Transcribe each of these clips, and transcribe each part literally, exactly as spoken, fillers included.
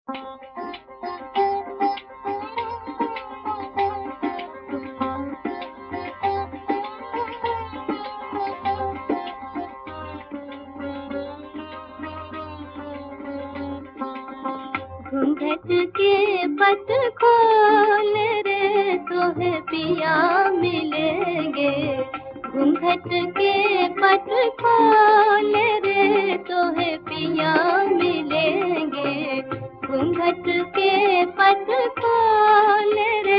घूंघट के पट खोल रे तोहे पिया मिलेंगे। घूंघट के पट खोल रे तोहे पिया मिलेंगे। घूंघट के पट खोल रे।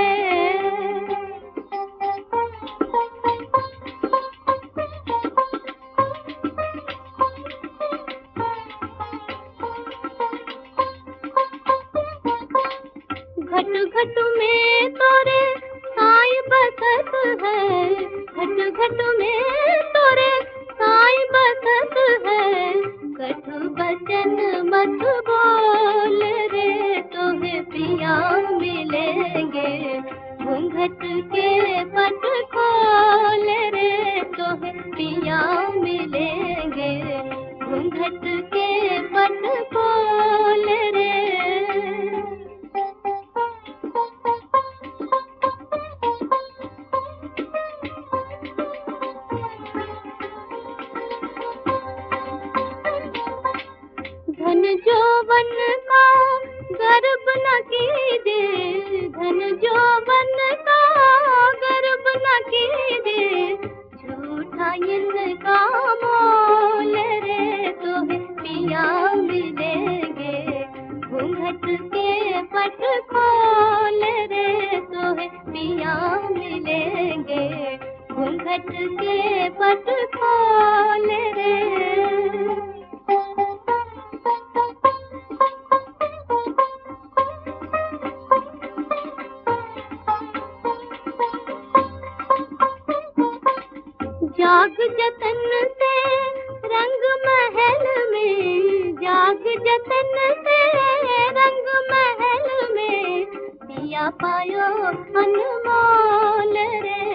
घट घट में तोरे साई बसत है। घट घट में तोरे साई बसत है। कटु बचन मत बोल रे तोहे पिया मिलेंगे। घूंघट के पट खोल रे तोहे पिया मिलेंगे। घूंघट के पट खोल रे। धन जौवन का गर्व न कीजे। धन जौवन का गर्व न कीजे। झूठा इनका मोल रे तोहे पिया मिलेंगे। घूंघट के पट खोल रे तोहे पिया मिलेंगे। घूंघट के पट खोल रे। जाग जतन से रंग महल में। जाग जतन से रंग महल में। पिया पायो अनमोल रे।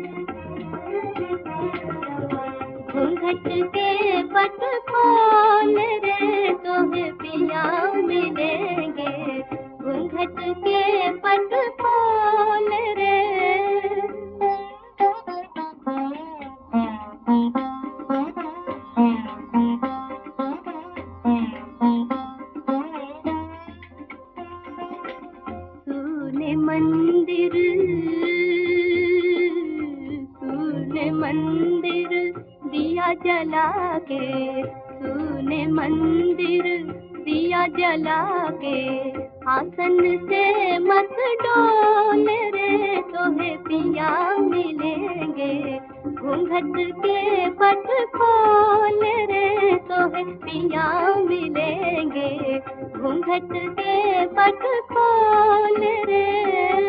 घूंघट के पट खोल रे तोहे पिया मिलेंगे। घूंघट के पट खोल रे। तूने मंदिर तूने मंदिर दिया जला के। तूने मंदिर दिया जला के। आसन से मत डोल रे तोहे पिया मिलेंगे। घूंघट के पट खोल रे तोहे पिया मिलेंगे। घूंघट के पट खोल रे।